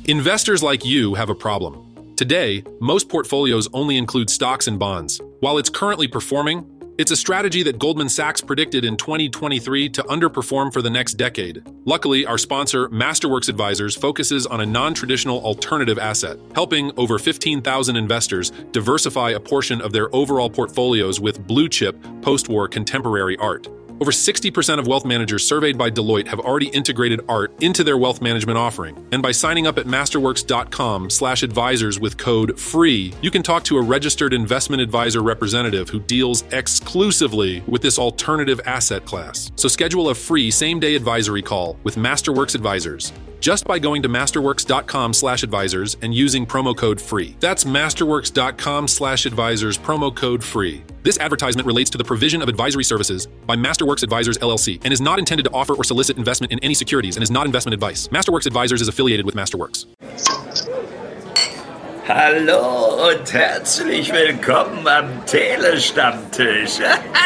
Investors like you have a problem. Today, most portfolios only include stocks and bonds. While it's currently performing, it's a strategy that Goldman Sachs predicted in 2023 to underperform for the next decade. Luckily, our sponsor, Masterworks Advisors, focuses on a non-traditional alternative asset, helping over 15,000 investors diversify a portion of their overall portfolios with blue-chip, post-war contemporary art. Over 60% of wealth managers surveyed by Deloitte have already integrated art into their wealth management offering. And by signing up at masterworks.com/advisors with code FREE, you can talk to a registered investment advisor representative who deals exclusively with this alternative asset class. So schedule a free same-day advisory call with Masterworks Advisors just by going to masterworks.com/advisors and using promo code FREE. That's masterworks.com/advisors, promo code FREE. This advertisement relates to the provision of advisory services by Masterworks Advisors LLC and is not intended to offer or solicit investment in any securities and is not investment advice. Masterworks Advisors is affiliated with Masterworks. Hallo und herzlich willkommen am Telestammtisch.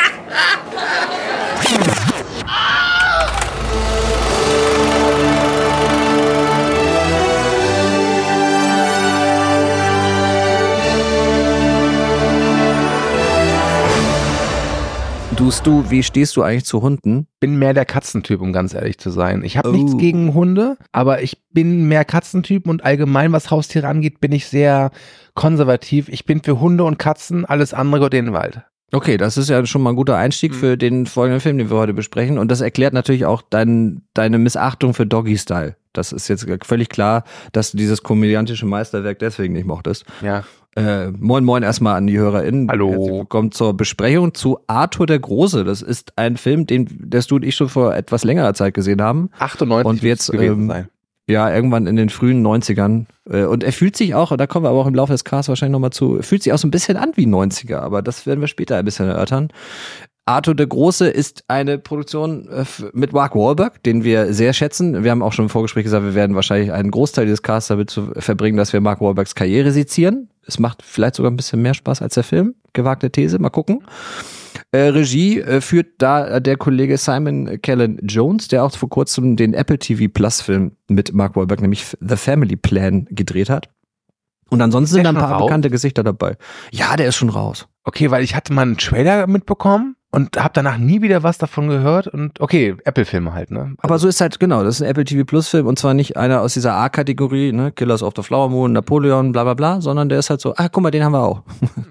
Du, wie stehst du eigentlich zu Hunden? Bin mehr der Katzentyp, um ganz ehrlich zu sein. Ich habe nichts gegen Hunde, aber ich bin mehr Katzentyp und allgemein, was Haustiere angeht, bin ich sehr konservativ. Ich bin für Hunde und Katzen, alles andere geht in den Wald. Okay, das ist ja schon mal ein guter Einstieg für den folgenden Film, den wir heute besprechen. Und das erklärt natürlich auch deine Missachtung für Doggy-Style. Das ist jetzt völlig klar, dass du dieses komödiantische Meisterwerk deswegen nicht mochtest. Ja. Moin erstmal an die HörerInnen. Hallo. Herzlich willkommen zur Besprechung zu Arthur der Große. Das ist ein Film, den du und ich schon vor etwas längerer Zeit gesehen haben. 98 und wir jetzt gewesen sein. Ja, irgendwann in den frühen 90ern. Und er fühlt sich auch, da kommen wir aber auch im Laufe des Casts wahrscheinlich nochmal zu, fühlt sich auch so ein bisschen an wie 90er, aber das werden wir später ein bisschen erörtern. Arthur der Große ist eine Produktion mit Mark Wahlberg, den wir sehr schätzen. Wir haben auch schon im Vorgespräch gesagt, wir werden wahrscheinlich einen Großteil dieses Casts damit zu verbringen, dass wir Mark Wahlbergs Karriere sezieren. Es macht vielleicht sogar ein bisschen mehr Spaß als der Film. Gewagte These, mal gucken. Regie führt da der Kollege Simon Callan Jones, der auch vor kurzem den Apple TV Plus Film mit Mark Wahlberg, nämlich The Family Plan, gedreht hat. Und ansonsten sind da ein paar bekannte Gesichter dabei. Ja, der ist schon raus. Okay, weil ich hatte mal einen Trailer mitbekommen und habe danach nie wieder was davon gehört und okay, Apple-Filme halt, ne? Aber so ist halt, genau, das ist ein Apple TV Plus Film und zwar nicht einer aus dieser A-Kategorie, ne, Killers of the Flower Moon, Napoleon, bla bla bla, sondern der ist halt so, guck mal, den haben wir auch.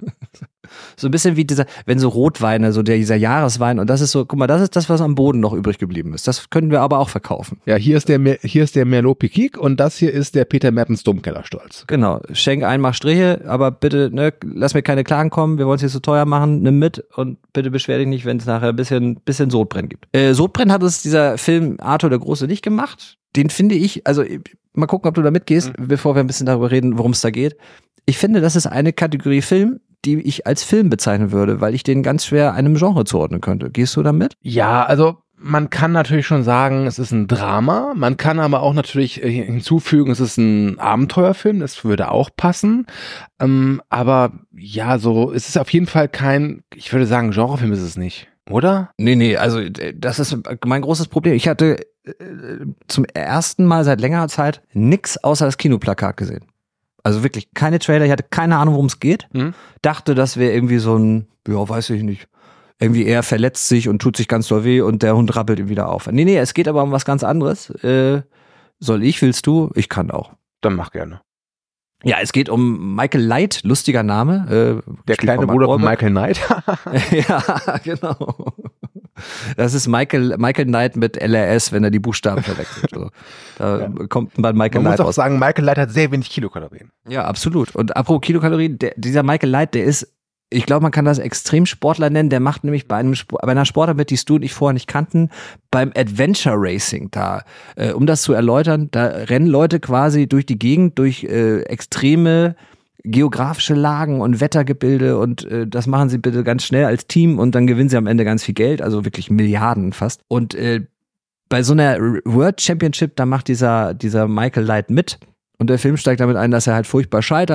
So ein bisschen wie wenn so Rotweine, so dieser Jahreswein und das ist so, guck mal, das ist das, was am Boden noch übrig geblieben ist. Das können wir aber auch verkaufen. Ja, hier ist der Merlot Piquik und das hier ist der Peter Mappens Domkellerstolz. Genau, schenk ein, mach Striche, aber bitte, ne, lass mir keine Klagen kommen, wir wollen es hier so teuer machen, nimm mit und bitte beschwer dich nicht, wenn es nachher ein bisschen Sodbrennen gibt. Sodbrennen hat es dieser Film Arthur der Große nicht gemacht. Den finde ich, also mal gucken, ob du da mitgehst, bevor wir ein bisschen darüber reden, worum es da geht. Ich finde, das ist eine Kategorie Film, die ich als Film bezeichnen würde, weil ich den ganz schwer einem Genre zuordnen könnte. Gehst du damit? Ja, also man kann natürlich schon sagen, es ist ein Drama. Man kann aber auch natürlich hinzufügen, es ist ein Abenteuerfilm. Das würde auch passen. Aber ja, so, es ist auf jeden Fall ich würde sagen, Genrefilm ist es nicht, oder? Nee, also das ist mein großes Problem. Ich hatte zum ersten Mal seit längerer Zeit nix außer das Kinoplakat gesehen. Also wirklich keine Trailer, ich hatte keine Ahnung, worum es geht. Dachte, das wäre irgendwie so ein, ja, weiß ich nicht, irgendwie er verletzt sich und tut sich ganz doll weh und der Hund rappelt ihm wieder auf. Nee, es geht aber um was ganz anderes. Willst du? Ich kann auch. Dann mach gerne. Ja, es geht um Michael Light, lustiger Name. Der kleine Bruder von Michael Knight. Ja, genau. Das ist Michael Knight mit LRS, wenn er die Buchstaben verwechselt. So. Da kommt man Michael Light raus. Man muss auch sagen, Michael Light hat sehr wenig Kilokalorien. Ja, absolut. Und apropos Kilokalorien, dieser Michael Light, der ist, ich glaube, man kann das Extremsportler nennen, der macht nämlich bei einer Sportart mit, die du und ich vorher nicht kannten, beim Adventure Racing da. Um das zu erläutern, da rennen Leute quasi durch die Gegend, durch extreme geografische Lagen und Wettergebilde und das machen sie bitte ganz schnell als Team und dann gewinnen sie am Ende ganz viel Geld, also wirklich Milliarden fast. Und bei so einer World Championship, da macht dieser Michael Light mit und der Film steigt damit ein, dass er halt furchtbar scheitert,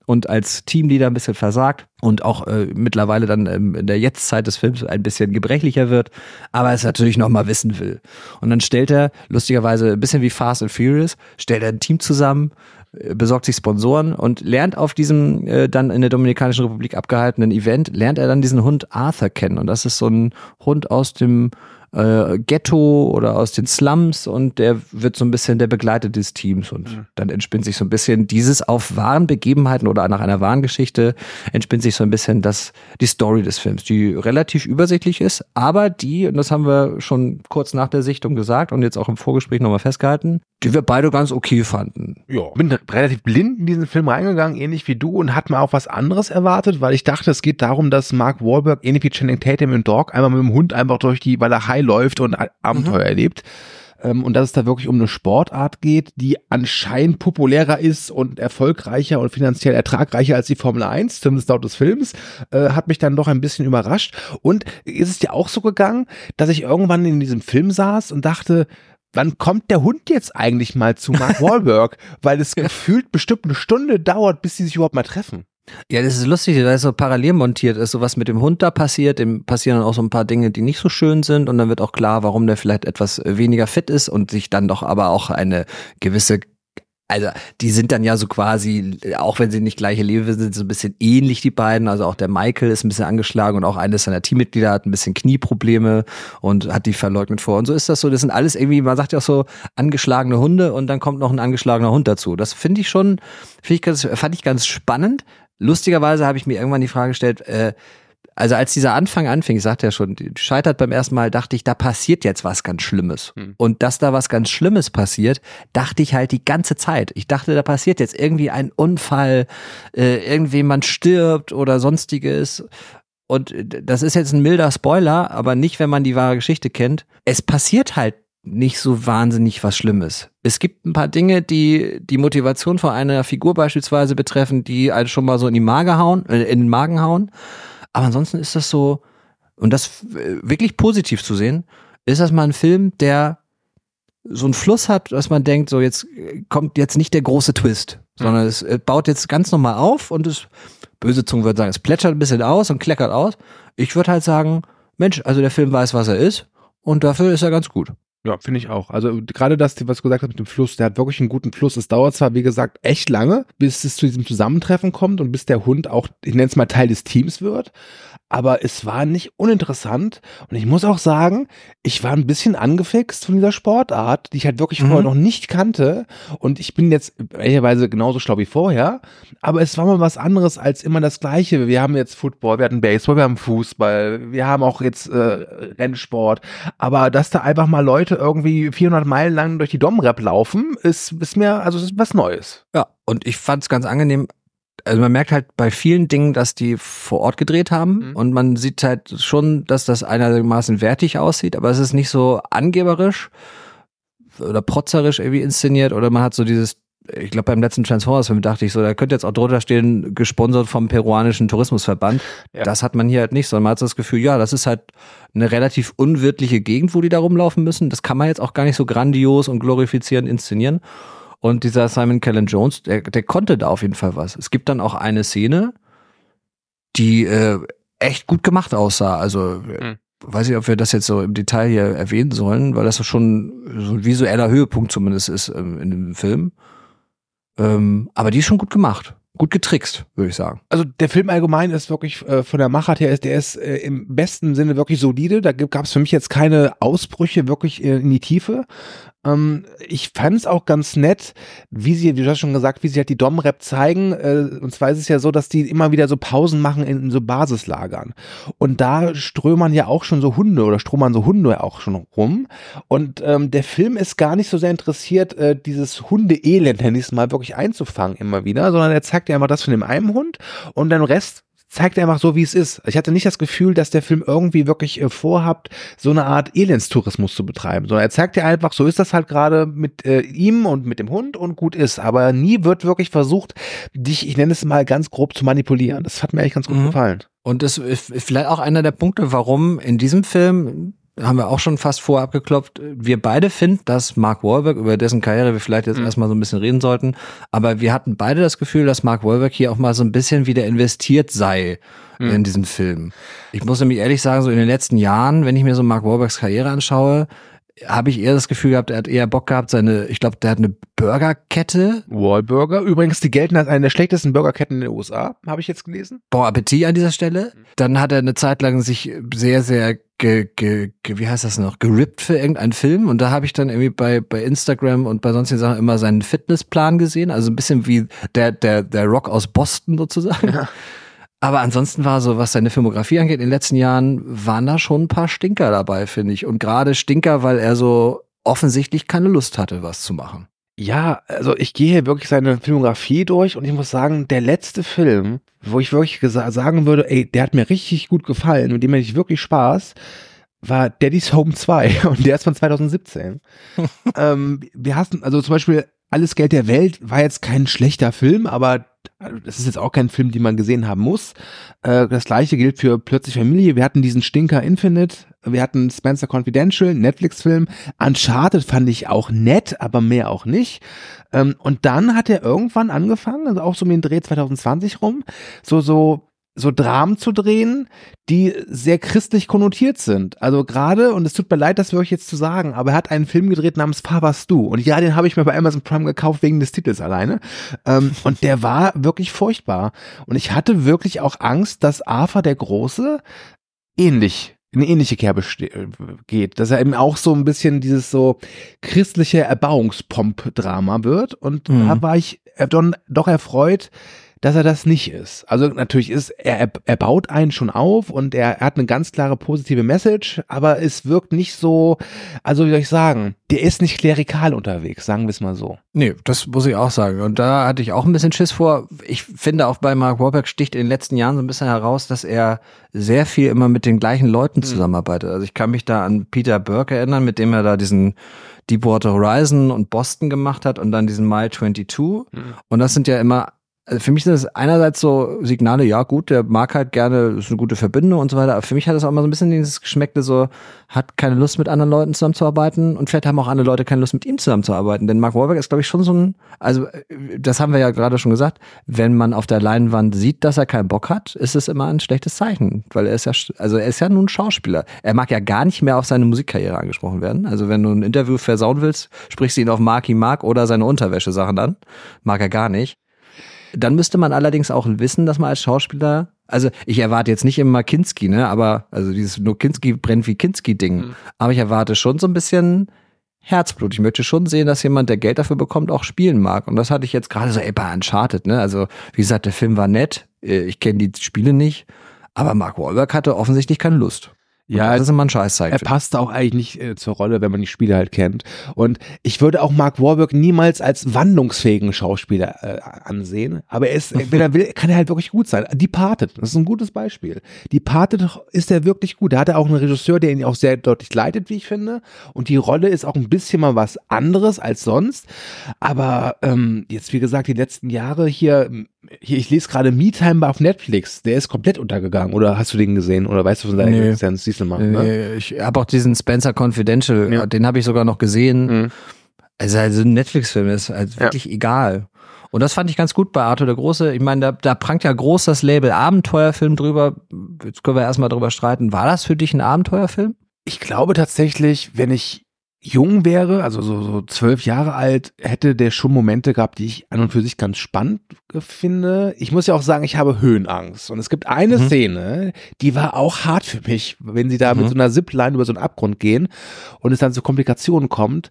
und als Teamleader ein bisschen versagt und auch mittlerweile dann in der Jetztzeit des Films ein bisschen gebrechlicher wird, aber es natürlich nochmal wissen will. Und dann stellt er, lustigerweise ein bisschen wie Fast and Furious, stellt er ein Team zusammen, besorgt sich Sponsoren und lernt auf diesem dann in der Dominikanischen Republik abgehaltenen Event, lernt er dann diesen Hund Arthur kennen. Und das ist so ein Hund aus dem Ghetto oder aus den Slums und der wird so ein bisschen der Begleiter des Teams und dann entspinnt sich so ein bisschen dieses auf wahren Begebenheiten oder nach einer wahren Geschichte entspinnt sich so ein bisschen die Story des Films, die relativ übersichtlich ist, aber die, und das haben wir schon kurz nach der Sichtung gesagt und jetzt auch im Vorgespräch nochmal festgehalten, die wir beide ganz okay fanden. Ja, bin relativ blind in diesen Film reingegangen, ähnlich wie du, und hatte mal auch was anderes erwartet, weil ich dachte, es geht darum, dass Mark Wahlberg, ähnlich wie Channing Tatum im Dog, einmal mit dem Hund einfach weil er high läuft und Abenteuer erlebt. Und dass es da wirklich um eine Sportart geht, die anscheinend populärer ist und erfolgreicher und finanziell ertragreicher als die Formel 1, zumindest laut des Films, hat mich dann doch ein bisschen überrascht. Und ist es dir auch so gegangen, dass ich irgendwann in diesem Film saß und dachte, wann kommt der Hund jetzt eigentlich mal zu Mark Wahlberg? Weil es gefühlt bestimmt eine Stunde dauert, bis sie sich überhaupt mal treffen. Ja, das ist lustig, weil es so parallel montiert ist, so was mit dem Hund da passiert, dem passieren dann auch so ein paar Dinge, die nicht so schön sind und dann wird auch klar, warum der vielleicht etwas weniger fit ist und sich dann doch aber auch eine gewisse, also die sind dann ja so quasi, auch wenn sie nicht gleiche Lebewesen sind, so ein bisschen ähnlich, die beiden, also auch der Michael ist ein bisschen angeschlagen und auch eines seiner Teammitglieder hat ein bisschen Knieprobleme und hat die verleugnet vor und so ist das so, das sind alles irgendwie, man sagt ja auch so, angeschlagene Hunde und dann kommt noch ein angeschlagener Hund dazu, das fand ich ganz spannend. Lustigerweise habe ich mir irgendwann die Frage gestellt, also als dieser Anfang anfing, ich sagte ja schon, scheitert beim ersten Mal, dachte ich, da passiert jetzt was ganz Schlimmes. Und dass da was ganz Schlimmes passiert, dachte ich halt die ganze Zeit. Ich dachte, da passiert jetzt irgendwie ein Unfall, irgendjemand stirbt oder sonstiges. Und das ist jetzt ein milder Spoiler, aber nicht, wenn man die wahre Geschichte kennt. Es passiert halt nicht so wahnsinnig was Schlimmes. Es gibt ein paar Dinge, die die Motivation von einer Figur beispielsweise betreffen, die einen schon mal so in den Magen hauen. Aber ansonsten ist das so, und das wirklich positiv zu sehen, ist das mal ein Film, der so einen Fluss hat, dass man denkt, so jetzt kommt jetzt nicht der große Twist, sondern es baut jetzt ganz normal auf und es, böse Zungen würden sagen, es plätschert ein bisschen aus und kleckert aus. Ich würde halt sagen, Mensch, also der Film weiß, was er ist und dafür ist er ganz gut. Ja, finde ich auch. Also gerade das, was du gesagt hast mit dem Fluss, der hat wirklich einen guten Fluss. Es dauert zwar, wie gesagt, echt lange, bis es zu diesem Zusammentreffen kommt und bis der Hund auch, ich nenne es mal, Teil des Teams wird. Aber es war nicht uninteressant. Und ich muss auch sagen, ich war ein bisschen angefixt von dieser Sportart, die ich halt wirklich vorher noch nicht kannte. Und ich bin jetzt ehrlicherweise genauso schlau wie vorher. Aber es war mal was anderes als immer das Gleiche. Wir haben jetzt Football, wir hatten Baseball, wir haben Fußball, wir haben auch jetzt Rennsport. Aber dass da einfach mal Leute irgendwie 400 Meilen lang durch die Domrep laufen, ist was Neues. Ja, und ich fand es ganz angenehm. Also man merkt halt bei vielen Dingen, dass die vor Ort gedreht haben und man sieht halt schon, dass das einigermaßen wertig aussieht, aber es ist nicht so angeberisch oder protzerisch irgendwie inszeniert oder man hat so dieses, ich glaube beim letzten Transformers-Film dachte ich so, da könnte jetzt auch drunter stehen, gesponsert vom peruanischen Tourismusverband. Ja. Das hat man hier halt nicht, sondern man hat so das Gefühl, ja, das ist halt eine relativ unwirtliche Gegend, wo die da rumlaufen müssen. Das kann man jetzt auch gar nicht so grandios und glorifizierend inszenieren. Und dieser Simon Callan Jones, der konnte da auf jeden Fall was. Es gibt dann auch eine Szene, die echt gut gemacht aussah. Also weiß ich, ob wir das jetzt so im Detail hier erwähnen sollen, weil das schon so ein visueller Höhepunkt zumindest ist in dem Film. Aber die ist schon gut gemacht. Gut getrickst, würde ich sagen. Also der Film allgemein ist wirklich von der Machart her, der ist im besten Sinne wirklich solide. Da gab es für mich jetzt keine Ausbrüche wirklich in die Tiefe. Ich fand es auch ganz nett, wie du hast schon gesagt, wie sie halt die Domrep zeigen. Und zwar ist es ja so, dass die immer wieder so Pausen machen in so Basislagern. Und da strömern ja auch schon so Hunde auch schon rum. Und der Film ist gar nicht so sehr interessiert, dieses Hunde-Elend, nenne ich es mal, wirklich einzufangen immer wieder, sondern er zeigt ja einfach das von dem einen Hund und den Rest zeigt einfach so, wie es ist. Ich hatte nicht das Gefühl, dass der Film irgendwie wirklich vorhabt, so eine Art Elendstourismus zu betreiben, sondern er zeigt ja einfach, so ist das halt gerade mit ihm und mit dem Hund und gut ist. Aber nie wird wirklich versucht, dich, ich nenne es mal ganz grob, zu manipulieren. Das hat mir eigentlich ganz gut gefallen. Und das ist vielleicht auch einer der Punkte, warum in diesem Film haben wir auch schon fast vorab geklopft. Wir beide finden, dass Mark Wahlberg, über dessen Karriere wir vielleicht jetzt erstmal so ein bisschen reden sollten, aber wir hatten beide das Gefühl, dass Mark Wahlberg hier auch mal so ein bisschen wieder investiert sei in diesen Film. Ich muss nämlich ehrlich sagen, so in den letzten Jahren, wenn ich mir so Mark Wahlbergs Karriere anschaue, habe ich eher das Gefühl gehabt, er hat eher Bock gehabt, ich glaube, der hat eine Burgerkette. Wahlburger. Übrigens, die gelten als eine der schlechtesten Burgerketten in den USA, habe ich jetzt gelesen. Bon Appetit an dieser Stelle. Dann hat er eine Zeit lang sich sehr, sehr wie heißt das noch, gerippt für irgendeinen Film. Und da habe ich dann irgendwie bei Instagram und bei sonstigen Sachen immer seinen Fitnessplan gesehen. Also ein bisschen wie der Rock aus Boston sozusagen. Ja. Aber ansonsten war so, was seine Filmografie angeht, in den letzten Jahren waren da schon ein paar Stinker dabei, finde ich. Und gerade Stinker, weil er so offensichtlich keine Lust hatte, was zu machen. Ja, also ich gehe hier wirklich seine Filmografie durch und ich muss sagen, der letzte Film, wo ich wirklich sagen würde, ey, der hat mir richtig gut gefallen und dem hatte ich wirklich Spaß, war Daddy's Home 2 und der ist von 2017. Wir hatten, also zum Beispiel Alles Geld der Welt war jetzt kein schlechter Film, aber das ist jetzt auch kein Film, den man gesehen haben muss. Das gleiche gilt für Plötzlich Familie. Wir hatten diesen Stinker Infinite, wir hatten Spencer Confidential, Netflix-Film. Uncharted fand ich auch nett, aber mehr auch nicht. Und dann hat er irgendwann angefangen, also auch so um den Dreh 2020 rum, so Dramen zu drehen, die sehr christlich konnotiert sind. Also gerade, und es tut mir leid, das wirklich jetzt zu sagen, aber er hat einen Film gedreht namens Fahr was du. Und ja, den habe ich mir bei Amazon Prime gekauft wegen des Titels alleine. Und der war wirklich furchtbar. Und ich hatte wirklich auch Angst, dass Arthur der Große in eine ähnliche Kerbe geht, dass er eben auch so ein bisschen dieses so christliche Erbauungspomp-Drama wird. Und da war ich doch erfreut, dass er das nicht ist. Also natürlich er baut einen schon auf und er hat eine ganz klare positive Message, aber es wirkt nicht so, also wie soll ich sagen, der ist nicht klerikal unterwegs, sagen wir es mal so. Nee, das muss ich auch sagen. Und da hatte ich auch ein bisschen Schiss vor. Ich finde auch bei Mark Wahlberg sticht in den letzten Jahren so ein bisschen heraus, dass er sehr viel immer mit den gleichen Leuten zusammenarbeitet. Also ich kann mich da an Peter Burke erinnern, mit dem er da diesen Deepwater Horizon und Boston gemacht hat und dann diesen Mile 22. Und das sind ja immer, also für mich sind das einerseits so Signale, ja gut, der mag halt gerne, ist eine gute Verbindung und so weiter, aber für mich hat das auch immer so ein bisschen dieses Geschmäckle so, hat keine Lust mit anderen Leuten zusammenzuarbeiten und vielleicht haben auch andere Leute keine Lust mit ihm zusammenzuarbeiten, denn Mark Wahlberg ist glaube ich schon so ein, also das haben wir ja gerade schon gesagt, wenn man auf der Leinwand sieht, dass er keinen Bock hat, ist es immer ein schlechtes Zeichen, weil er ist ja nun Schauspieler. Er mag ja gar nicht mehr auf seine Musikkarriere angesprochen werden, also wenn du ein Interview versauen willst, sprichst du ihn auf Marky Mark oder seine Unterwäsche-Sachen an, mag er gar nicht. Dann müsste man allerdings auch wissen, dass man als Schauspieler, also ich erwarte jetzt nicht immer Kinski, ne, aber, also dieses nur Kinski brennt wie Kinski-Ding, aber ich erwarte schon so ein bisschen Herzblut. Ich möchte schon sehen, dass jemand, der Geld dafür bekommt, auch spielen mag. Und das hatte ich jetzt gerade so, bei Uncharted, ne, also wie gesagt, der Film war nett, ich kenne die Spiele nicht, aber Mark Wahlberg hatte offensichtlich keine Lust. Ja, das ist immer ein Scheißzeichen. Er passt auch eigentlich nicht zur Rolle, wenn man die Spiele halt kennt. Und ich würde auch Mark Wahlberg niemals als wandlungsfähigen Schauspieler ansehen. Aber er ist, wenn er will, kann er halt wirklich gut sein. Departed, das ist ein gutes Beispiel. Departed ist er wirklich gut. Da hat er auch einen Regisseur, der ihn auch sehr deutlich leitet, wie ich finde. Und die Rolle ist auch ein bisschen mal was anderes als sonst. Aber jetzt, wie gesagt, die letzten Jahre hier, ich lese gerade Me-Time auf Netflix. Der ist komplett untergegangen. Oder hast du den gesehen? Oder weißt du von seiner Existenz? Mal, ne? Ich habe auch diesen Spencer Confidential, den habe ich sogar noch gesehen. Also ein Netflix-Film ist halt wirklich egal. Und das fand ich ganz gut bei Arthur der Große. Ich meine, da prangt ja groß das Label Abenteuerfilm drüber. Jetzt können wir erstmal drüber streiten. War das für dich ein Abenteuerfilm? Ich glaube tatsächlich, wenn ich jung wäre, also so 12 Jahre alt, hätte der schon Momente gehabt, die ich an und für sich ganz spannend finde. Ich muss ja auch sagen, ich habe Höhenangst. Und es gibt eine Szene, die war auch hart für mich, wenn sie da mit so einer Zipline über so einen Abgrund gehen und es dann zu Komplikationen kommt.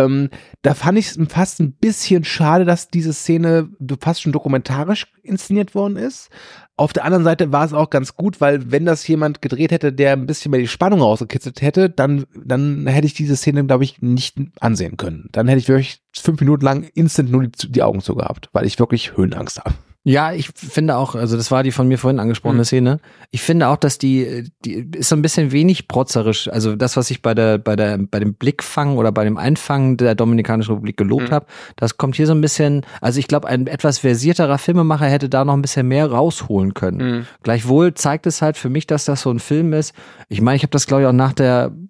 Da fand ich es fast ein bisschen schade, dass diese Szene fast schon dokumentarisch inszeniert worden ist. Auf der anderen Seite war es auch ganz gut, weil wenn das jemand gedreht hätte, der ein bisschen mehr die Spannung rausgekitzelt hätte, dann hätte ich diese Szene, glaube ich, nicht ansehen können. Dann hätte ich wirklich 5 Minuten lang instant nur die Augen zu gehabt, weil ich wirklich Höhenangst habe. Ja, ich finde auch, also das war die von mir vorhin angesprochene Szene. Ich finde auch, dass die ist so ein bisschen wenig protzerisch. Also das, was ich bei dem Blickfang oder bei dem Einfangen der Dominikanischen Republik gelobt habe, das kommt hier so ein bisschen, also ich glaube, ein etwas versierterer Filmemacher hätte da noch ein bisschen mehr rausholen können. Gleichwohl zeigt es halt für mich, dass das so ein Film ist. Ich meine, ich habe das, glaube ich, auch nach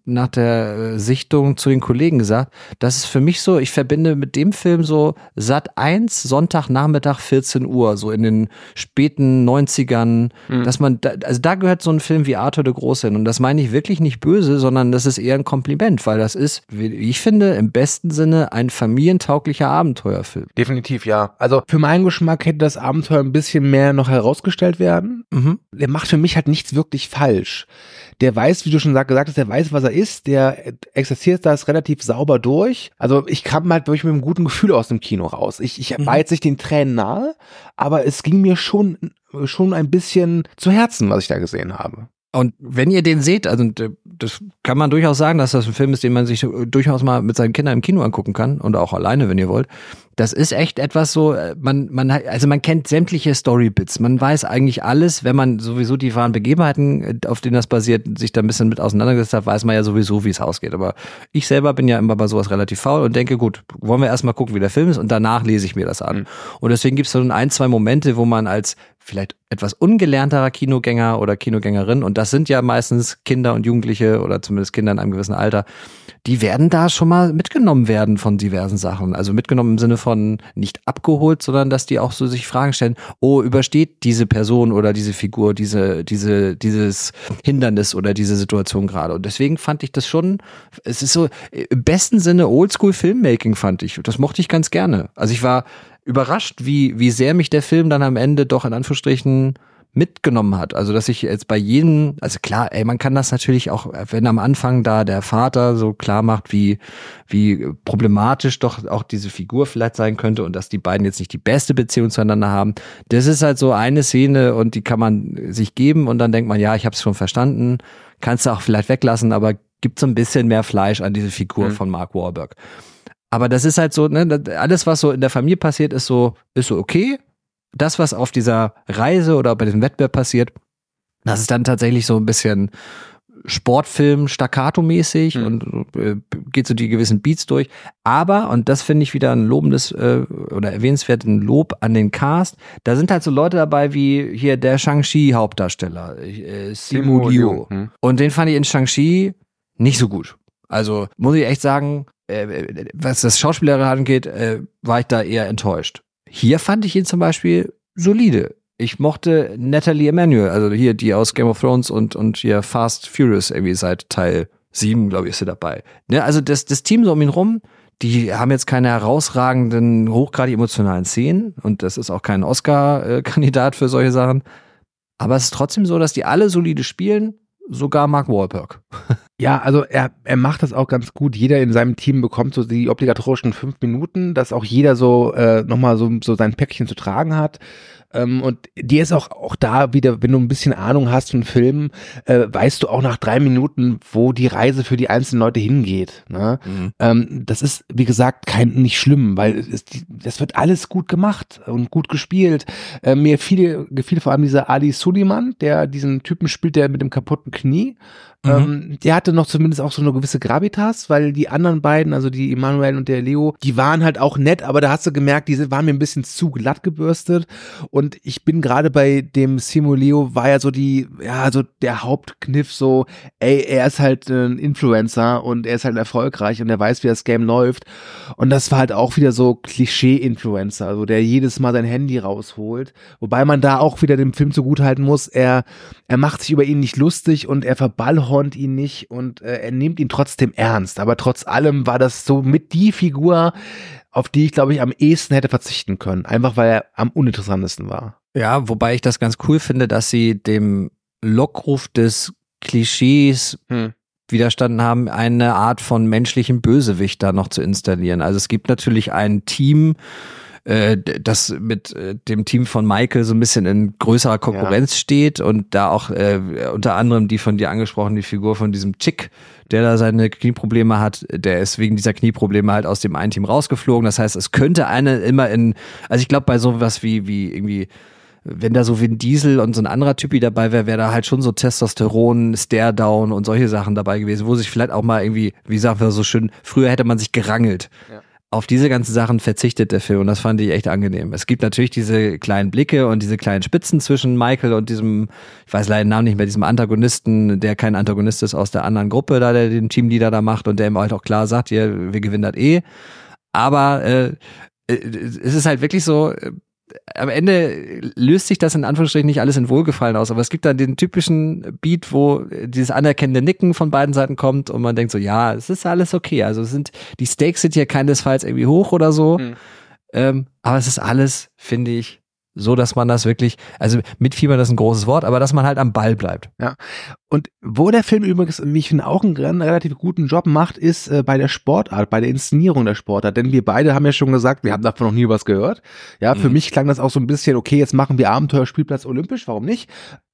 der Sichtung zu den Kollegen gesagt. Das ist für mich so, ich verbinde mit dem Film so Sat.1, Sonntagnachmittag 14 Uhr, so in den späten 90ern, dass man, also da gehört so ein Film wie Arthur der Große hin. Und das meine ich wirklich nicht böse, sondern das ist eher ein Kompliment, weil das ist, wie ich finde, im besten Sinne ein familientauglicher Abenteuerfilm. Definitiv, ja. Also für meinen Geschmack hätte das Abenteuer ein bisschen mehr noch herausgestellt werden. Der macht für mich halt nichts wirklich falsch. Der weiß, wie du schon gesagt hast, der weiß, was er ist, der exerziert das relativ sauber durch. Also ich kam halt wirklich mit einem guten Gefühl aus dem Kino raus. Ich war jetzt nicht den Tränen nahe, aber es ging mir schon ein bisschen zu Herzen, was ich da gesehen habe. Und wenn ihr den seht, also das kann man durchaus sagen, dass das ein Film ist, den man sich durchaus mal mit seinen Kindern im Kino angucken kann und auch alleine, wenn ihr wollt. Das ist echt etwas so, man kennt sämtliche Storybits, man weiß eigentlich alles, wenn man sowieso die wahren Begebenheiten, auf denen das basiert, sich da ein bisschen mit auseinandergesetzt hat, weiß man ja sowieso, wie es ausgeht. Aber ich selber bin ja immer bei sowas relativ faul und denke, gut, wollen wir erstmal gucken, wie der Film ist und danach lese ich mir das an. Und deswegen gibt es so ein, zwei Momente, wo man als vielleicht etwas ungelernterer Kinogänger oder Kinogängerin, und das sind ja meistens Kinder und Jugendliche oder zumindest Kinder in einem gewissen Alter, die werden da schon mal mitgenommen werden von diversen Sachen. Also mitgenommen im Sinne von nicht abgeholt, sondern dass die auch so sich Fragen stellen, übersteht diese Person oder diese Figur dieses Hindernis oder diese Situation gerade. Und deswegen fand ich das schon, es ist so im besten Sinne Oldschool-Filmmaking, fand ich. Das mochte ich ganz gerne. Also ich war überrascht, wie sehr mich der Film dann am Ende doch in Anführungsstrichen mitgenommen hat. Also dass ich jetzt bei jedem, also klar, man kann das natürlich auch, wenn am Anfang da der Vater so klar macht, wie problematisch doch auch diese Figur vielleicht sein könnte und dass die beiden jetzt nicht die beste Beziehung zueinander haben. Das ist halt so eine Szene und die kann man sich geben und dann denkt man, ja, ich habe es schon verstanden, kannst du auch vielleicht weglassen, aber gibt so ein bisschen mehr Fleisch an diese Figur von Mark Wahlberg. Aber das ist halt so, ne, alles, was so in der Familie passiert, ist so okay. Das, was auf dieser Reise oder bei diesem Wettbewerb passiert, das ist dann tatsächlich so ein bisschen Sportfilm, Staccato-mäßig und geht so die gewissen Beats durch. Aber, und das finde ich wieder ein lobendes oder erwähnenswerten Lob an den Cast, da sind halt so Leute dabei wie hier der Shang-Chi-Hauptdarsteller, Simu Liu. Und den fand ich in Shang-Chi nicht so gut. Also muss ich echt sagen, was das Schauspielerische angeht, war ich da eher enttäuscht. Hier fand ich ihn zum Beispiel solide. Ich mochte Natalie Emmanuel, also hier die aus Game of Thrones und hier Fast Furious irgendwie seit Teil 7, glaube ich, ist sie dabei. Ne, also das Team so um ihn rum, die haben jetzt keine herausragenden, hochgradig emotionalen Szenen und das ist auch kein Oscar-Kandidat für solche Sachen. Aber es ist trotzdem so, dass die alle solide spielen, sogar Mark Wahlberg. Ja, also er macht das auch ganz gut. Jeder in seinem Team bekommt so die obligatorischen 5 Minuten, dass auch jeder so nochmal so sein Päckchen zu tragen hat. Und dir ist auch da wieder, wenn du ein bisschen Ahnung hast von Filmen, weißt du auch nach 3 Minuten, wo die Reise für die einzelnen Leute hingeht. Ne? Das ist, wie gesagt, nicht schlimm, weil das wird alles gut gemacht und gut gespielt. Mir gefiel vor allem dieser Ali Suleiman, der diesen Typen spielt, der mit dem kaputten Knie. Der hatte noch zumindest auch so eine gewisse Gravitas, weil die anderen beiden, also die Emmanuel und der Leo, die waren halt auch nett, aber da hast du gemerkt, die waren mir ein bisschen zu glatt gebürstet und ich bin gerade bei dem Simu Liu, war ja so so der Hauptkniff so, er ist halt ein Influencer und er ist halt erfolgreich und er weiß, wie das Game läuft und das war halt auch wieder so Klischee-Influencer, also der jedes Mal sein Handy rausholt, wobei man da auch wieder dem Film zugutehalten muss, er macht sich über ihn nicht lustig und er verballhornt ihn nicht und er nimmt ihn trotzdem ernst. Aber trotz allem war das so mit die Figur, auf die ich, glaube ich, am ehesten hätte verzichten können. Einfach, weil er am uninteressantesten war. Ja, wobei ich das ganz cool finde, dass sie dem Lockruf des Klischees widerstanden haben, eine Art von menschlichem Bösewicht da noch zu installieren. Also es gibt natürlich ein Team, das mit dem Team von Michael so ein bisschen in größerer Konkurrenz steht und da auch unter anderem die von dir angesprochene Figur von diesem Chick, der da seine Knieprobleme hat, der ist wegen dieser Knieprobleme halt aus dem einen Team rausgeflogen. Das heißt, es könnte also ich glaube bei sowas wie irgendwie, wenn da so Vin Diesel und so ein anderer Typi dabei wäre da halt schon so Testosteron, Stare-Down und solche Sachen dabei gewesen, wo sich vielleicht auch mal irgendwie, wie sagen wir so schön, früher hätte man sich gerangelt. Ja. Auf diese ganzen Sachen verzichtet der Film und das fand ich echt angenehm. Es gibt natürlich diese kleinen Blicke und diese kleinen Spitzen zwischen Michael und diesem, ich weiß leider den Namen nicht mehr, diesem Antagonisten, der kein Antagonist ist aus der anderen Gruppe, da der den Teamleader da macht und der ihm halt auch klar sagt, hier, wir gewinnen das eh. Aber es ist halt wirklich so, am Ende löst sich das in Anführungsstrichen nicht alles in Wohlgefallen aus, aber es gibt dann den typischen Beat, wo dieses anerkennende Nicken von beiden Seiten kommt und man denkt so, ja, es ist alles okay. Also die Stakes sind hier keinesfalls irgendwie hoch oder so, aber es ist alles, finde ich, so, dass man das wirklich, also mitfiebern, das ist ein großes Wort, aber dass man halt am Ball bleibt. Ja. Und wo der Film übrigens, wie ich finde, auch einen relativ guten Job macht, ist bei der Sportart, bei der Inszenierung der Sportart. Denn wir beide haben ja schon gesagt, wir haben davon noch nie was gehört. Ja, für mich klang das auch so ein bisschen, okay, jetzt machen wir Abenteuerspielplatz olympisch, warum nicht?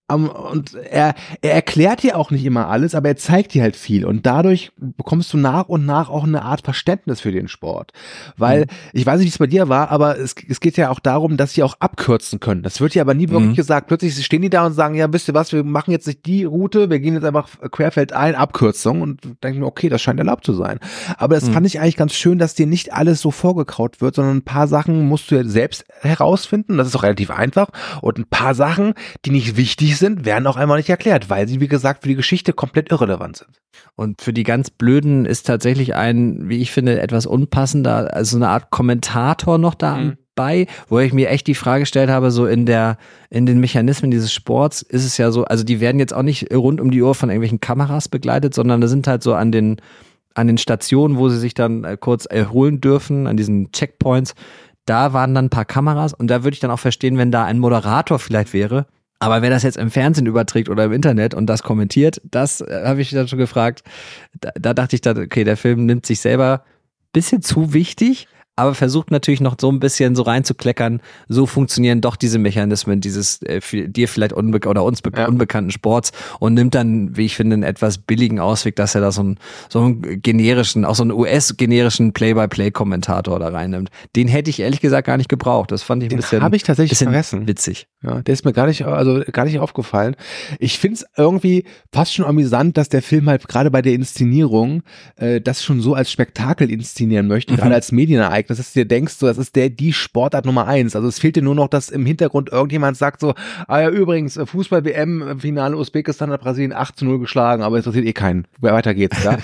Und er erklärt dir auch nicht immer alles, aber er zeigt dir halt viel und dadurch bekommst du nach und nach auch eine Art Verständnis für den Sport, weil ich weiß nicht, wie es bei dir war, aber es geht ja auch darum, dass sie auch abkürzen können. Das wird ja aber nie wirklich gesagt. Plötzlich stehen die da und sagen, ja, wisst ihr was, wir machen jetzt nicht die Route, wir gehen jetzt einfach querfeldein, Abkürzung und denken, okay, das scheint erlaubt zu sein. Aber das fand ich eigentlich ganz schön, dass dir nicht alles so vorgekaut wird, sondern ein paar Sachen musst du ja selbst herausfinden. Das ist auch relativ einfach und ein paar Sachen, die nicht wichtig sind, werden auch einmal nicht erklärt, weil sie, wie gesagt, für die Geschichte komplett irrelevant sind. Und für die ganz Blöden ist tatsächlich ein, wie ich finde, etwas unpassender, also eine Art Kommentator noch dabei, wo ich mir echt die Frage gestellt habe, so in den Mechanismen dieses Sports ist es ja so, also die werden jetzt auch nicht rund um die Uhr von irgendwelchen Kameras begleitet, sondern da sind halt so an den Stationen, wo sie sich dann kurz erholen dürfen, an diesen Checkpoints, da waren dann ein paar Kameras und da würde ich dann auch verstehen, wenn da ein Moderator vielleicht wäre. Aber wer das jetzt im Fernsehen überträgt oder im Internet und das kommentiert, das habe ich dann schon gefragt. Da dachte ich dann, okay, der Film nimmt sich selber ein bisschen zu wichtig, aber versucht natürlich noch so ein bisschen so reinzukleckern, so funktionieren doch diese Mechanismen dieses dir vielleicht unbekannten Sports und nimmt dann, wie ich finde, einen etwas billigen Ausweg, dass er da so einen generischen, auch so einen US-generischen Play-by-Play-Kommentator da reinnimmt. Den hätte ich ehrlich gesagt gar nicht gebraucht. Das fand ich ein bisschen, habe ich tatsächlich vergessen. Witzig. Ja, der ist mir gar nicht aufgefallen. Ich finde es irgendwie fast schon amüsant, dass der Film halt gerade bei der Inszenierung das schon so als Spektakel inszenieren möchte, gerade als Medienereignis, dass du dir denkst, so, das ist die Sportart Nummer 1. Also es fehlt dir nur noch, dass im Hintergrund irgendjemand sagt so, ja übrigens, Fußball-WM-Finale Usbekistan hat Brasilien 8-0 geschlagen, aber es interessiert eh keinen. Weiter geht's, ja.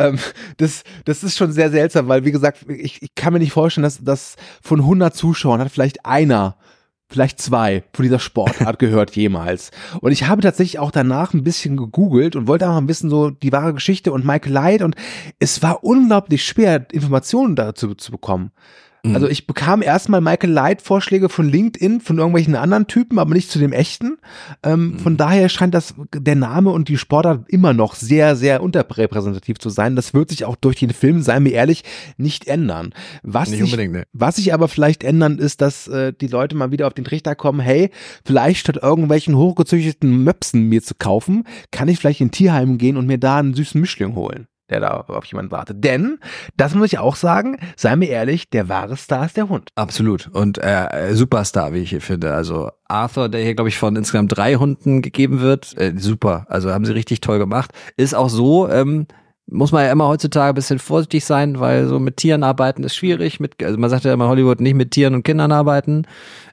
Das ist schon sehr seltsam, weil wie gesagt, ich kann mir nicht vorstellen, dass von 100 Zuschauern hat vielleicht einer, vielleicht 2 von dieser Sportart gehört jemals. Und ich habe tatsächlich auch danach ein bisschen gegoogelt und wollte auch mal wissen, so die wahre Geschichte und Michael Light, und es war unglaublich schwer, Informationen dazu zu bekommen. Also ich bekam erstmal Michael Light Vorschläge von LinkedIn, von irgendwelchen anderen Typen, aber nicht zu dem echten. Von daher scheint der Name und die Sportart immer noch sehr, sehr unterrepräsentativ zu sein. Das wird sich auch durch den Film, seien wir ehrlich, nicht ändern. Was sich aber vielleicht ändern, ist, dass die Leute mal wieder auf den Trichter kommen, hey, vielleicht statt irgendwelchen hochgezüchteten Möpsen mir zu kaufen, kann ich vielleicht in Tierheim gehen und mir da einen süßen Mischling holen, der da auf jemanden wartet. Denn, das muss ich auch sagen, sei mir ehrlich, der wahre Star ist der Hund. Absolut. Und Superstar, wie ich hier finde. Also Arthur, der hier, glaube ich, von insgesamt 3 Hunden gegeben wird, super. Also haben sie richtig toll gemacht. Ist auch so, muss man ja immer heutzutage ein bisschen vorsichtig sein, weil so mit Tieren arbeiten ist schwierig. Also man sagt ja immer, Hollywood nicht mit Tieren und Kindern arbeiten.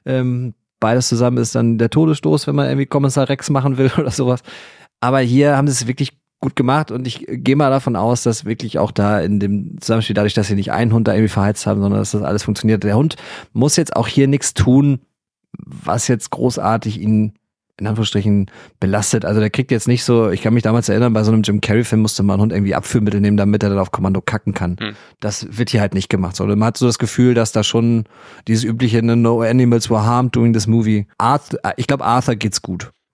Beides zusammen ist dann der Todesstoß, wenn man irgendwie Kommissar Rex machen will oder sowas. Aber hier haben sie es wirklich gut gemacht und ich gehe mal davon aus, dass wirklich auch da in dem Zusammenspiel, dadurch, dass sie nicht einen Hund da irgendwie verheizt haben, sondern dass das alles funktioniert. Der Hund muss jetzt auch hier nichts tun, was jetzt großartig ihn in Anführungsstrichen belastet. Also der kriegt jetzt nicht so, ich kann mich damals erinnern, bei so einem Jim Carrey-Film musste man einen Hund irgendwie Abführmittel nehmen, damit er dann auf Kommando kacken kann. Das wird hier halt nicht gemacht, sondern man hat so das Gefühl, dass da schon dieses übliche No Animals were harmed during this movie. Ich glaube, Arthur geht's gut.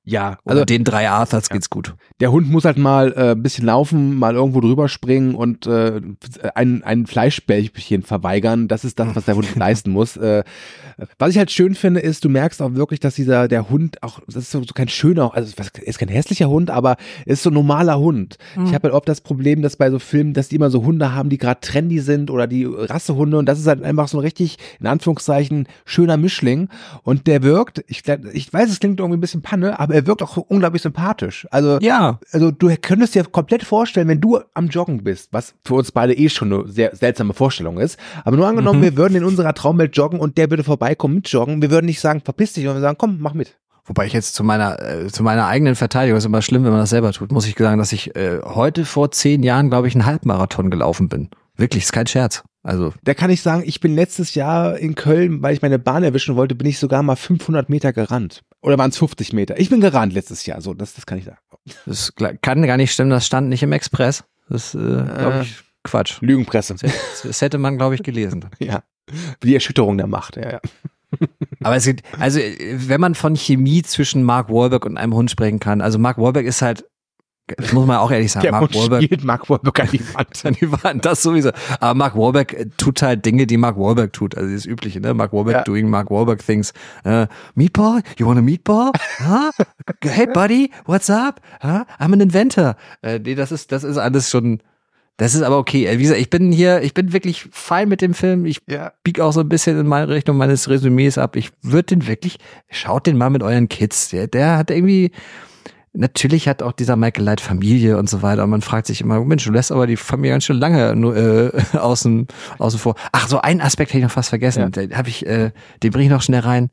Ja, Also den 3 Arthurs geht's gut. der Hund muss halt mal ein bisschen laufen, mal irgendwo drüber springen und ein Fleischbällchen verweigern. Das ist das, was der Hund leisten muss. Was ich halt schön finde, ist, du merkst auch wirklich, dass der Hund auch, das ist so kein schöner, also er ist kein hässlicher Hund, aber er ist so ein normaler Hund. Ich habe halt oft das Problem, dass bei so Filmen, dass die immer so Hunde haben, die gerade trendy sind oder die Rassehunde, und das ist halt einfach so ein richtig, in Anführungszeichen, schöner Mischling, und der wirkt, ich weiß, es klingt irgendwie ein bisschen Panne, aber er wirkt auch unglaublich sympathisch. Also du könntest dir komplett vorstellen, wenn du am Joggen bist, was für uns beide schon eine sehr seltsame Vorstellung ist, aber nur angenommen, wir würden in unserer Traumwelt joggen und der würde vorbeikommen mit joggen, wir würden nicht sagen, verpiss dich, sondern wir sagen, komm, mach mit. Wobei ich jetzt zu meiner eigenen Verteidigung, ist immer schlimm, wenn man das selber tut, muss ich sagen, dass ich heute vor 10 Jahren, glaube ich, einen Halbmarathon gelaufen bin. Wirklich, ist kein Scherz. Also Da kann ich sagen, ich bin letztes Jahr in Köln, weil ich meine Bahn erwischen wollte, bin ich sogar mal 500 Meter gerannt. Oder waren es 50 Meter? Ich bin gerannt letztes Jahr, so, das kann ich sagen. das kann gar nicht stimmen, das stand nicht im Express. Das glaube ich, Quatsch. Lügenpresse. Das hätte man, glaube ich, gelesen. Ja, die Erschütterung der Macht, ja. Aber es geht, also wenn man von Chemie zwischen Mark Wahlberg und einem Hund sprechen kann, also Mark Wahlberg ist halt, das muss man auch ehrlich sagen, Der Mark Hund Wahlberg spielt Mark Wahlberg an die Wand. an die Wand, das sowieso. Aber Mark Wahlberg tut halt Dinge, die Mark Wahlberg tut. Also das Übliche, ne? Mark Wahlberg doing Mark Wahlberg things. Meatball? You want a meatball? Huh? Hey buddy, what's up? Huh? I'm an inventor. Nee, das ist alles schon. Das ist aber okay. Wie gesagt, ich bin wirklich fein mit dem Film. Ich bieg auch so ein bisschen in meine Richtung meines Resümees ab. Ich würde den wirklich, schaut den mal mit euren Kids. Der hat irgendwie, natürlich hat auch dieser Michael Light Familie und so weiter. Und man fragt sich immer, Mensch, du lässt aber die Familie ganz schön lange nur, außen vor. Ach, so einen Aspekt hätte ich noch fast vergessen. Den bringe ich noch schnell rein.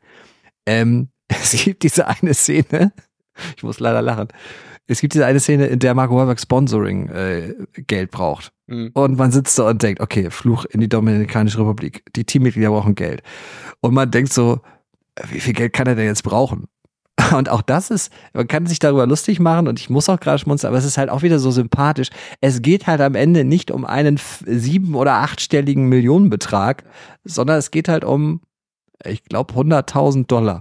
Es gibt diese eine Szene, ich muss leider lachen. Es gibt diese eine Szene, in der Mark Wahlberg Sponsoring Geld braucht. Und man sitzt da und denkt, okay, Fluch in die Dominikanische Republik. Die Teammitglieder brauchen Geld. Und man denkt so, wie viel Geld kann er denn jetzt brauchen? Und auch das ist, man kann sich darüber lustig machen und ich muss auch gerade schmunzeln, aber es ist halt auch wieder so sympathisch. Es geht halt am Ende nicht um einen 7- oder 8-stelligen Millionenbetrag, sondern es geht halt um, ich glaube, $100.000.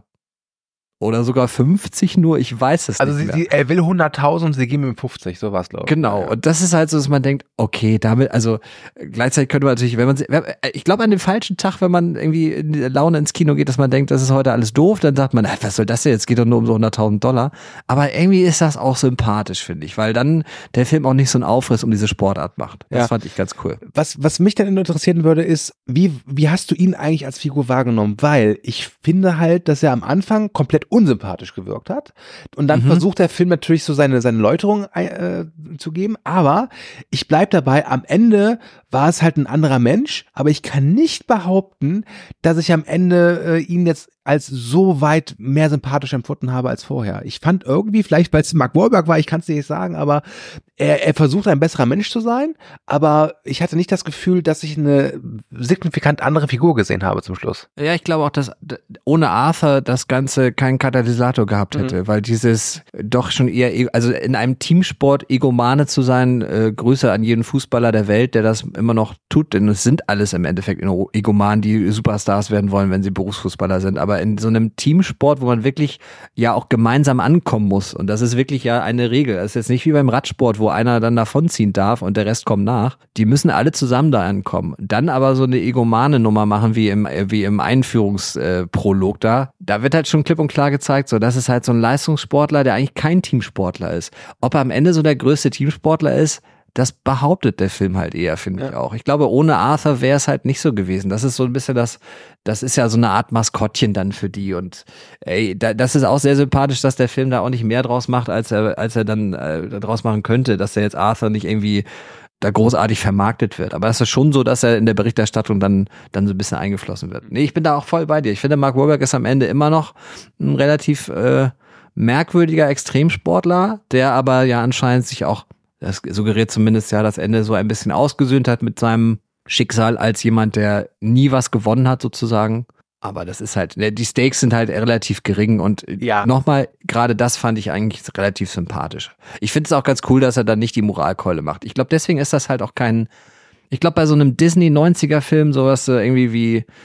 Oder sogar 50 nur, ich weiß es nicht mehr. Er will 100.000 und sie geben ihm 50, so war's, glaube ich. Genau, und das ist halt so, dass man denkt, okay, damit, also gleichzeitig könnte man natürlich, ich glaube an dem falschen Tag, wenn man irgendwie in die Laune ins Kino geht, dass man denkt, das ist heute alles doof, dann sagt man, was soll das denn, jetzt geht doch nur um so $100.000. Aber irgendwie ist das auch sympathisch, finde ich, weil dann der Film auch nicht so einen Aufriss um diese Sportart macht. Das fand ich ganz cool. Was mich dann interessieren würde, ist, wie hast du ihn eigentlich als Figur wahrgenommen? Weil ich finde halt, dass er am Anfang komplett unsympathisch gewirkt hat. Und dann versucht der Film natürlich so seine Läuterung zu geben. Aber ich bleib dabei, am Ende war es halt ein anderer Mensch. Aber ich kann nicht behaupten, dass ich am Ende ihn jetzt als so weit mehr sympathisch empfunden habe als vorher. Ich fand irgendwie, vielleicht weil es Mark Wahlberg war, ich kann es dir nicht sagen, aber er versucht ein besserer Mensch zu sein, aber ich hatte nicht das Gefühl, dass ich eine signifikant andere Figur gesehen habe zum Schluss. Ja, ich glaube auch, dass ohne Arthur das Ganze keinen Katalysator gehabt hätte, weil dieses doch schon eher, also in einem Teamsport Egomane zu sein, Grüße an jeden Fußballer der Welt, der das immer noch tut, denn es sind alles im Endeffekt Egomanen, die Superstars werden wollen, wenn sie Berufsfußballer sind, aber in so einem Teamsport, wo man wirklich ja auch gemeinsam ankommen muss, und das ist wirklich ja eine Regel, das ist jetzt nicht wie beim Radsport, wo einer dann davonziehen darf und der Rest kommt nach, die müssen alle zusammen da ankommen, dann aber so eine egomane Nummer machen wie im Einführungsprolog da wird halt schon klipp und klar gezeigt, so, das ist halt so ein Leistungssportler, der eigentlich kein Teamsportler ist. Ob er am Ende so der größte Teamsportler ist, das behauptet der Film halt eher, finde ich auch. Ich glaube, ohne Arthur wäre es halt nicht so gewesen. Das ist so ein bisschen das ist ja so eine Art Maskottchen dann für die und das ist auch sehr sympathisch, dass der Film da auch nicht mehr draus macht, als er dann draus machen könnte, dass er jetzt Arthur nicht irgendwie da großartig vermarktet wird. Aber es ist schon so, dass er in der Berichterstattung dann so ein bisschen eingeflossen wird. Nee, ich bin da auch voll bei dir. Ich finde, Mark Wahlberg ist am Ende immer noch ein relativ merkwürdiger Extremsportler, der aber ja anscheinend sich auch, das suggeriert zumindest ja das Ende, so ein bisschen ausgesöhnt hat mit seinem Schicksal als jemand, der nie was gewonnen hat sozusagen. Aber das ist halt, die Stakes sind halt relativ gering und nochmal, gerade das fand ich eigentlich relativ sympathisch. Ich finde es auch ganz cool, dass er dann nicht die Moralkeule macht. Ich glaube, deswegen ist das halt auch ich glaube, bei so einem Disney-90er-Film, sowas irgendwie wie,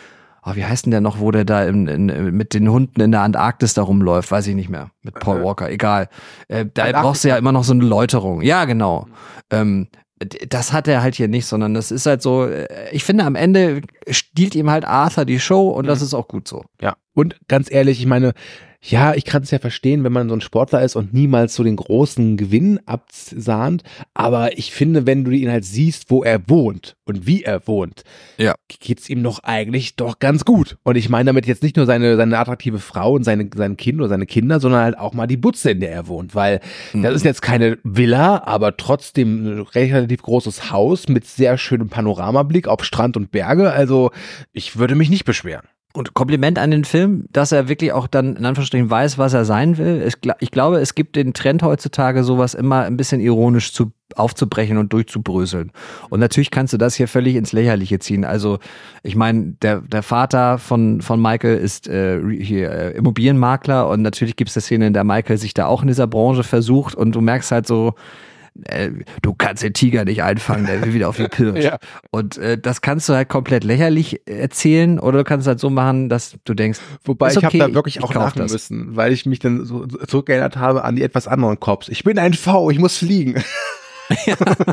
wie heißt denn der noch, wo der da mit den Hunden in der Antarktis da rumläuft, weiß ich nicht mehr, mit Paul Walker, egal. Da brauchst du ja immer noch so eine Läuterung. Ja, genau. Das hat er halt hier nicht, sondern das ist halt so, ich finde, am Ende stiehlt ihm halt Arthur die Show und das ist auch gut so. Ja, und ganz ehrlich, ich meine, ja, ich kann es ja verstehen, wenn man so ein Sportler ist und niemals so den großen Gewinn absahnt, aber ich finde, wenn du ihn halt siehst, wo er wohnt und wie er wohnt, ja, geht's ihm doch eigentlich doch ganz gut. Und ich meine damit jetzt nicht nur seine attraktive Frau und sein Kind oder seine Kinder, sondern halt auch mal die Butze, in der er wohnt, weil das ist jetzt keine Villa, aber trotzdem ein relativ großes Haus mit sehr schönem Panoramablick auf Strand und Berge, also ich würde mich nicht beschweren. Und Kompliment an den Film, dass er wirklich auch dann in Anführungsstrichen weiß, was er sein will. Ich glaube, es gibt den Trend heutzutage, sowas immer ein bisschen ironisch aufzubrechen und durchzubröseln. Und natürlich kannst du das hier völlig ins Lächerliche ziehen. Also ich meine, der Vater von Michael ist Immobilienmakler und natürlich gibt es eine Szene, in der Michael sich da auch in dieser Branche versucht und du merkst halt so, du kannst den Tiger nicht einfangen, der will wieder auf die Pirsch. Ja. Und das kannst du halt komplett lächerlich erzählen oder du kannst es halt so machen, dass du denkst, wobei ist okay, ich habe da wirklich auch lachen müssen, weil ich mich dann so zurückerinnert habe an die etwas anderen Cops. Ich bin ein V, ich muss fliegen. Ja.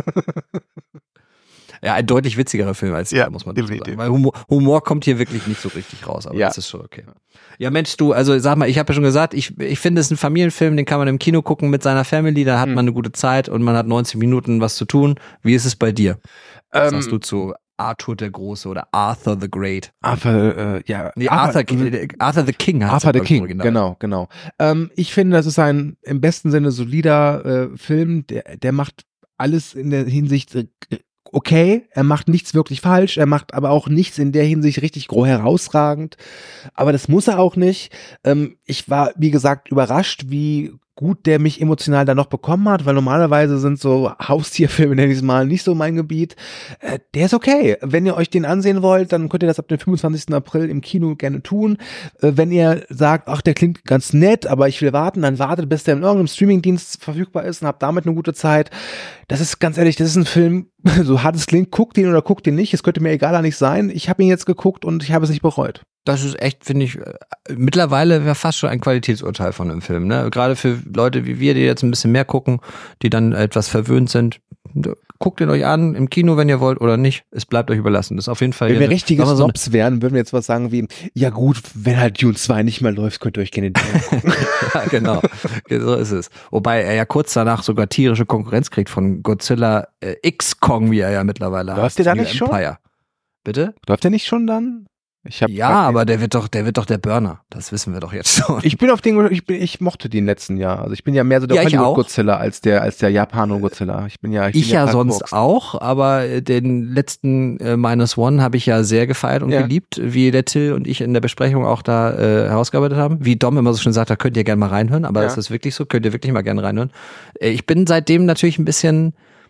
Ja, ein deutlich witzigerer Film als der, muss man sagen. Weil Humor kommt hier wirklich nicht so richtig raus, aber das ist schon okay. Ja, Mensch, du, also sag mal, ich habe ja schon gesagt, ich finde es ein Familienfilm, den kann man im Kino gucken mit seiner Family, da hat man eine gute Zeit und man hat 90 Minuten was zu tun. Wie ist es bei dir? Was sagst du zu Arthur der Große oder Arthur the Great? Arthur, ja. Nee, Arthur the King. Arthur the King, genau. Ich finde, das ist ein im besten Sinne solider Film, der macht alles in der Hinsicht okay, er macht nichts wirklich falsch, er macht aber auch nichts in der Hinsicht richtig herausragend, aber das muss er auch nicht. Ich war, wie gesagt, überrascht, wie gut der mich emotional da noch bekommen hat, weil normalerweise sind so Haustierfilme, nenne ich es mal, nicht so mein Gebiet. Der ist okay. Wenn ihr euch den ansehen wollt, dann könnt ihr das ab dem 25. April im Kino gerne tun. Wenn ihr sagt, ach, der klingt ganz nett, aber ich will warten, dann wartet, bis der in irgendeinem Streamingdienst verfügbar ist und habt damit eine gute Zeit. Das ist ganz ehrlich, das ist ein Film, so hart es klingt, guckt ihn oder guckt ihn nicht. Es könnte mir egaler nicht sein. Ich habe ihn jetzt geguckt und ich habe es nicht bereut. Das ist echt, finde ich, mittlerweile wäre fast schon ein Qualitätsurteil von einem Film, ne? Gerade für Leute wie wir, die jetzt ein bisschen mehr gucken, die dann etwas verwöhnt sind. Guckt ihn euch an im Kino, wenn ihr wollt oder nicht. Es bleibt euch überlassen. Das ist auf jeden Fall. Wenn wir richtige Snobs wären, würden wir jetzt was sagen wie, ja gut, wenn halt Dune 2 nicht mehr läuft, könnt ihr euch gerne den gucken. Ja, genau. So ist es. Wobei er ja kurz danach sogar tierische Konkurrenz kriegt von Godzilla X-Kong, wie er ja mittlerweile heißt. Läuft der da nicht Empire. Schon? Bitte? Läuft der nicht schon dann? Aber der wird doch der Burner. Das wissen wir doch jetzt schon. Ich bin auf den, ich mochte den letzten Jahr. Also ich bin ja mehr so der Hollywood-Godzilla als der Japano-Godzilla. Ich bin ja sonst auch, aber den letzten -1 habe ich ja sehr gefeiert und geliebt, wie der Till und ich in der Besprechung auch da herausgearbeitet haben. Wie Dom immer so schön sagt, da könnt ihr gerne mal reinhören, aber das ist wirklich so, könnt ihr wirklich mal gerne reinhören. Ich bin seitdem natürlich ein bisschen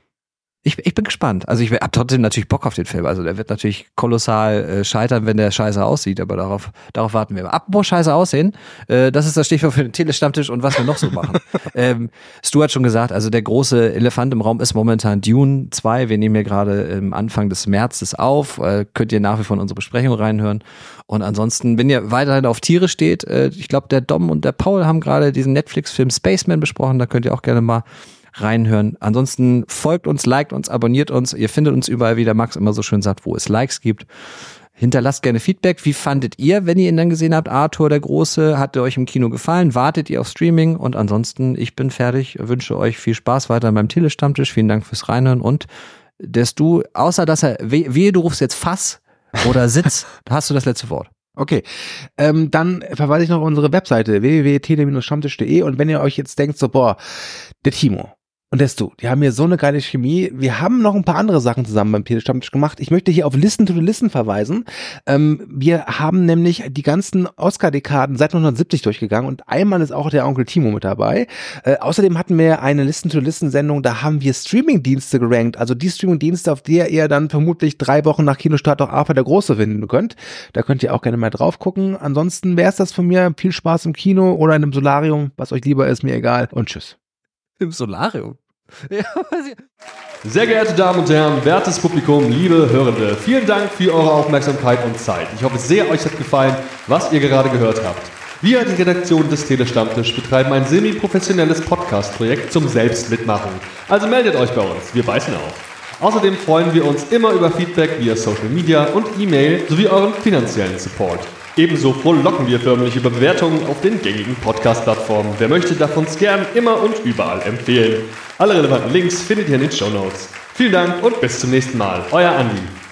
Ich bin gespannt. Also ich habe trotzdem natürlich Bock auf den Film. Also der wird natürlich kolossal scheitern, wenn der scheiße aussieht, aber darauf warten wir. Apropos scheiße aussehen, das ist das Stichwort für den Telestammtisch und was wir noch so machen. Stu hat schon gesagt, also der große Elefant im Raum ist momentan Dune 2. Wir nehmen hier gerade Anfang des Märzes auf. Könnt ihr nach wie vor in unsere Besprechung reinhören. Und ansonsten, wenn ihr weiterhin auf Tiere steht, ich glaube, der Dom und der Paul haben gerade diesen Netflix-Film Spaceman besprochen. Da könnt ihr auch gerne mal reinhören. Ansonsten folgt uns, liked uns, abonniert uns. Ihr findet uns überall, wie der Max immer so schön sagt, wo es Likes gibt. Hinterlasst gerne Feedback. Wie fandet ihr, wenn ihr ihn dann gesehen habt? Arthur der Große, hat er euch im Kino gefallen? Wartet ihr auf Streaming? Und ansonsten, ich bin fertig. Wünsche euch viel Spaß weiter beim Telestammtisch. Vielen Dank fürs Reinhören. Und dass du, außer dass wehe, du rufst jetzt Fass oder Sitz, hast du das letzte Wort. Okay, dann verweise ich noch auf unsere Webseite www.tele-stammtisch.de und wenn ihr euch jetzt denkt, so boah, der Timo und der Stu, die haben hier so eine geile Chemie. Wir haben noch ein paar andere Sachen zusammen beim Telestammtisch gemacht. Ich möchte hier auf Listen to the Listen verweisen. Wir haben nämlich die ganzen Oscar-Dekaden seit 1970 durchgegangen und einmal ist auch der Onkel Timo mit dabei. Außerdem hatten wir eine Listen to the Listen-Sendung, da haben wir Streaming-Dienste gerankt. Also die Streaming-Dienste, auf die ihr dann vermutlich 3 Wochen nach Kinostart auch Arthur der Große finden könnt. Da könnt ihr auch gerne mal drauf gucken. Ansonsten wäre es das von mir. Viel Spaß im Kino oder in einem Solarium. Was euch lieber ist, mir egal. Und tschüss. Im Solarium? Ja, Sehr geehrte Damen und Herren, wertes Publikum, liebe Hörende, vielen Dank für eure Aufmerksamkeit und Zeit. Ich hoffe sehr, euch hat gefallen, was ihr gerade gehört habt. Wir, die Redaktion des Telestammtisch, betreiben ein semi-professionelles Podcast-Projekt zum Selbstmitmachen. Also meldet euch bei uns, wir beißen auf. Außerdem freuen wir uns immer über Feedback via Social Media und E-Mail sowie euren finanziellen Support. Ebenso frohlocken wir förmlich über Bewertungen auf den gängigen Podcast-Plattformen. Wer möchte, darf uns gern immer und überall empfehlen. Alle relevanten Links findet ihr in den Shownotes. Vielen Dank und bis zum nächsten Mal. Euer Andi.